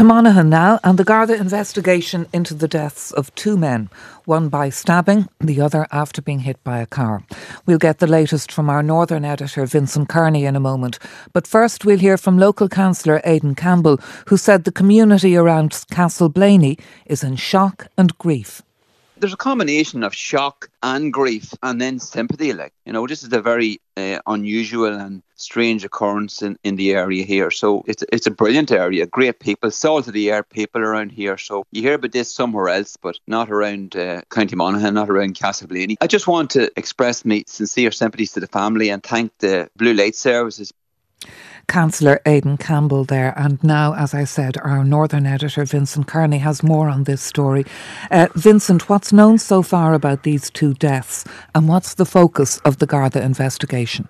To Monaghan now, and the Garda investigation into the deaths of two men, one by stabbing, the other after being hit by a car. We'll get the latest from our northern editor, Vincent Kearney, in a moment. But first we'll hear from local councillor Aidan Campbell, who said the community around Castleblaney is in shock and grief. There's a combination of shock and grief and then sympathy. This is a very unusual and strange occurrence in the area here. So it's a brilliant area, great people, salt of the air people around here. So you hear about this somewhere else, but not around County Monaghan, not around Castleblaney. I just want to express my sincere sympathies to the family and thank the Blue Light Services. Councillor Aidan Campbell there. And now, as I said, our northern editor Vincent Kearney has more on this story. Vincent, what's known so far about these two deaths and what's the focus of the Garda investigation?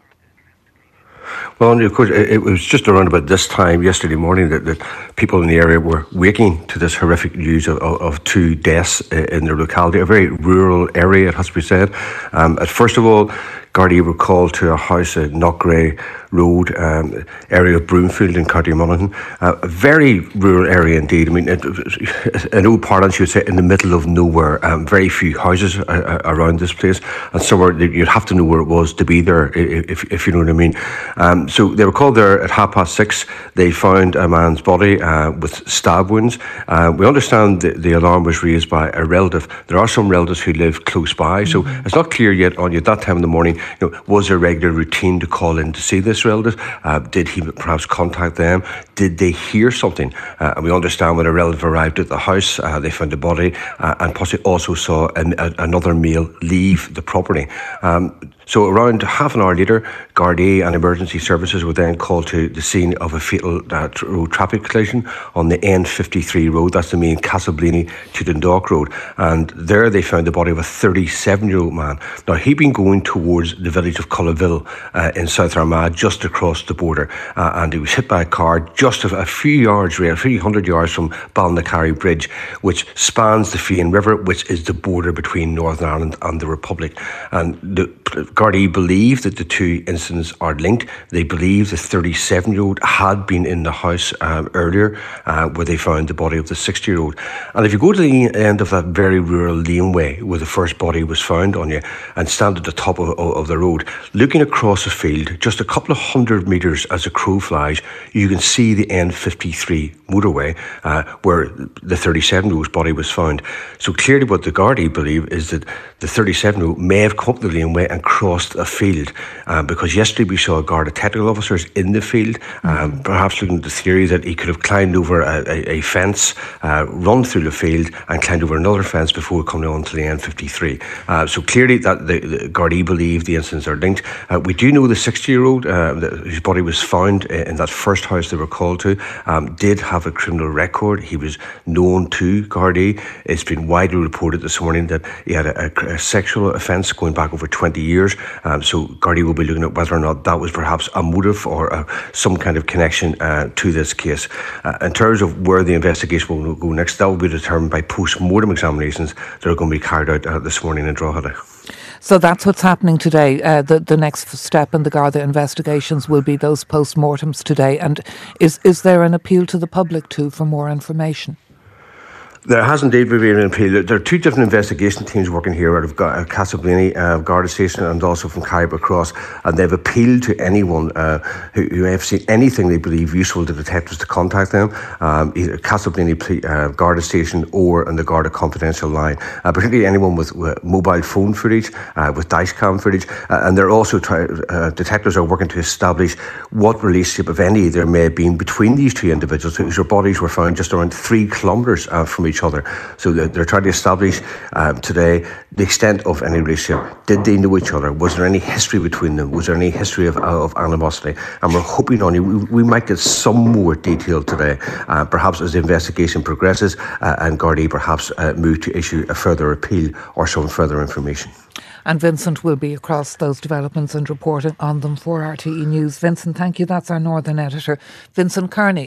Well, of course, it was just around about this time yesterday morning that people in the area were waking to this horrific news of two deaths in their locality, a very rural area, it has to be said. First of all, Gardaí were called to a house at Knockgray Road, area of Broomfield in County Monaghan. A very rural area indeed. I mean, in old parlance, you would say in the middle of nowhere. Very few houses around this place, and somewhere that you'd have to know where it was to be there, if you know what I mean. So they were called there at 6:30. They found a man's body with stab wounds. We understand the alarm was raised by a relative. There are some relatives who live close by, so it's not clear yet on at that time in the morning. Was there a regular routine to call in to see this relative? Did he perhaps contact them? Did they hear something? And we understand when a relative arrived at the house, they found a body and possibly also saw another male leave the property. So around half an hour later, Gardaí and emergency services were then called to the scene of a fatal road traffic collision on the N53 road. That's the main Castleblaney to Dundalk road. And there they found the body of a 37-year-old man. Now, he'd been going towards the village of Cullaville in South Armagh, just across the border. And he was hit by a car just a few hundred yards from Balnacarry Bridge, which spans the Fean River, which is the border between Northern Ireland and the Republic. And the Gardaí believe that the two incidents are linked. They believe the 37-year-old had been in the house earlier where they found the body of the 60-year-old. And if you go to the end of that very rural laneway where the first body was found on you and stand at the top of the road, looking across the field, just a couple of 100 metres as a crow flies, you can see the N53 motorway where the 37-year-old's body was found. So clearly what the Gardaí believe is that the 37-year-old may have come up the laneway and crossed a field because yesterday we saw Garda technical officers in the field, perhaps looking at the theory that he could have climbed over a fence, run through the field and climbed over another fence before coming on to the N53. So clearly that the Gardaí believe the incidents are linked. We do know the 60-year-old whose body was found in that first house they were called to did have a criminal record. He was known to Gardaí. It's been widely reported this morning that he had a sexual offence going back over 20 years. So Gardaí will be looking at whether or not that was perhaps a motive or some kind of connection to this case. In terms of where the investigation will go next, that will be determined by post-mortem examinations that are going to be carried out this morning in Drogheda. So that's what's happening today. The next step in the Garda investigations will be those post-mortems today. And is there an appeal to the public too for more information? There has indeed been an appeal. There are two different investigation teams working here out of Castleblaney Garda Station and also from Carrick Cross, and they've appealed to anyone who have seen anything they believe useful to detectives to contact them, either Castleblaney Garda Station or on the Garda Confidential line, particularly anyone with mobile phone footage, with dashcam footage, and they're also detectives are working to establish what relationship, if any, there may have been between these two individuals whose bodies were found just around 3 kilometres from each other. So they're trying to establish today the extent of any relationship. Did they know each other? Was there any history between them? Was there any history of animosity? And we're hoping on we might get some more detail today, perhaps as the investigation progresses and Gardaí perhaps move to issue a further appeal or some further information. And Vincent will be across those developments and reporting on them for RTE News. Vincent, thank you. That's our northern editor, Vincent Kearney.